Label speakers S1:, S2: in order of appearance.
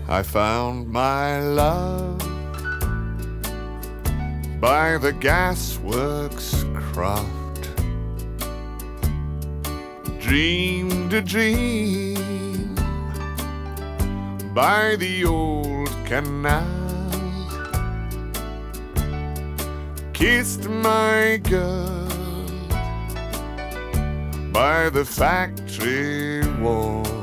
S1: I found my love by the gasworks croft, dreamed a dream by the old canal, kissed my girl by the factory wall.